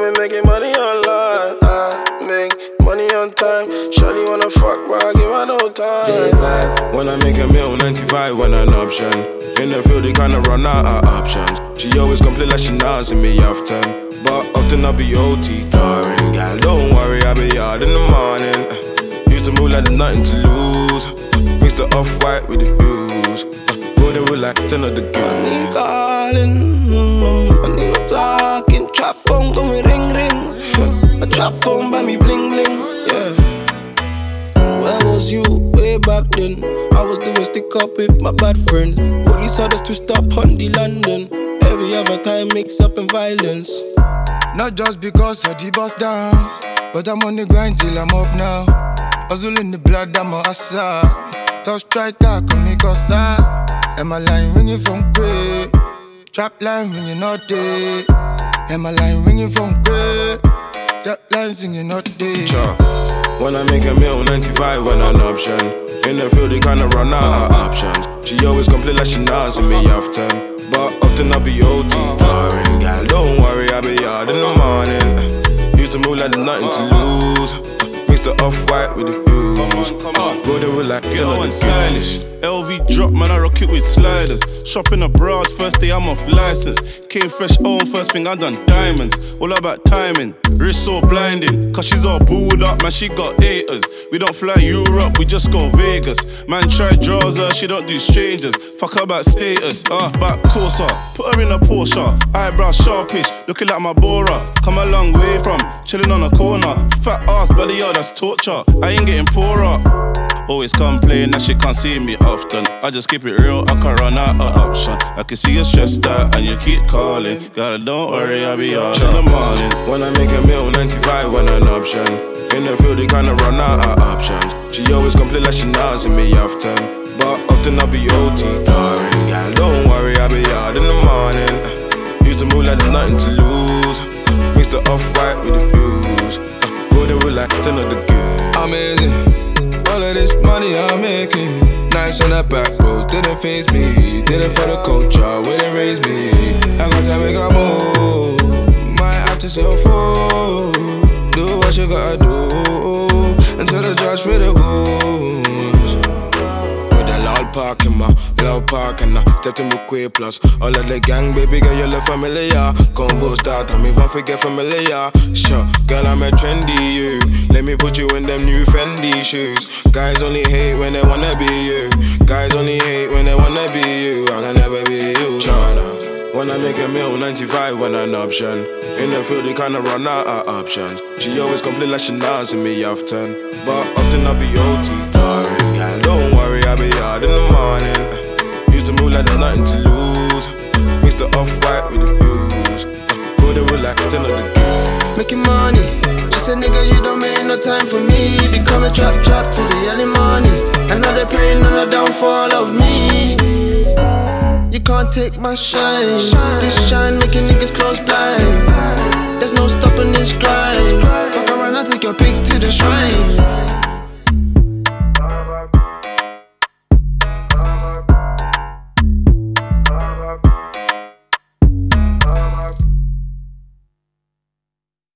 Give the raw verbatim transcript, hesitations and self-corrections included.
me making money online. I make money on time. Shawty wanna fuck, but I give her no time. When I make a meal, ninety-five when an option. In the field, they kinda run out of options. She always complain like she nods in me often, but often I be O T tiring. Girl, don't worry, I be out in the morning. Used to move like there's nothing to lose. Mix the off-white with the hues. Golden with like ten of the goose. Money calling, money talking. Trap phone gon' me ring ring. A trap phone by me bling bling. Yeah. Where was you way back then? I was doing stick up with my bad friends. Police had us twist up on the London. Every other time mix up in violence. Not just because I the bust down, but I'm on the grind till I'm up now. Hustle in the blood, I'm a hustler. Tough striker, call me Costa. And my line ringing from great. Trap line ringing all day. And my line ringing from great. That line singing all day. Sure. When I make a meal, ninety-five when an option. In the field, they kinda run out of options. She always complain like she nods in me often, but often I be O T tiring. Girl, don't worry, I be out in the morning. Used to move like there's nothing to lose. Mix the off-white with the hues. Golden with like you know, and stylish. L V drop, man, I rock it with sliders. Shopping abroad, first day I'm off license. Came fresh home, first thing I done diamonds. All about timing, wrist so blinding. Cause she's all booed up, man, she got haters. We don't fly Europe, we just go Vegas. Man try draws her, she don't do strangers. Fuck her about status, uh, back closer. Put her in a Porsche, eyebrow sharpish. Looking like my Bora, come a long way from chilling on a corner. Fat ass, bloody yo, that's torture. I ain't getting poorer. Always complain that she can't see me often. I just keep it real, I can run out of option. I can see you stressed out and you keep calling. Girl, don't worry, I'll be out in the morning. When I make a meal, ninety-five when an option. In the field, they kinda run out of options. She always complain like she nods in me often, but often I be O T tiring. Girl, don't worry, I'll be out in the morning. Used to move like there's nothing to lose. Mix the off-white with the hues. Golden with like ten of the goose. Amazing. All of this money I'm making. Nice on that back road, didn't face me. Did it for the culture, wouldn't raise me. I got to make a move. Might have to sell food. Do what you gotta do until the judge for the goose. With a loud park in my loud park and I stepped in with Quay Plus. All of the gang, baby girl, you look familiar. Combo start, and me won't forget familiar. Sure, girl, I'm a trendy you. Let me put you in them new Fendi shoes. Guys only hate when they wanna be you. Guys only hate when they wanna be you. I can never be you. China. When I make a meal, ninety-five when an option. In the field, they kinda run out of options. She always complain like she nods in me often, but often I be O T tiring. Girl, don't worry, I be out in the morning. Used to move like there's nothing to lose. Mix the off-white with the hues. Golden with like ten of the goose. Making money. She said, nigga, you don't make no time for me. Become a trap trap to the early morning. And now they praying on the downfall of me. You can't take my shine. This shine making niggas close blind. There's no stopping this grind. Fuck around, I'll take your pick to the shrine.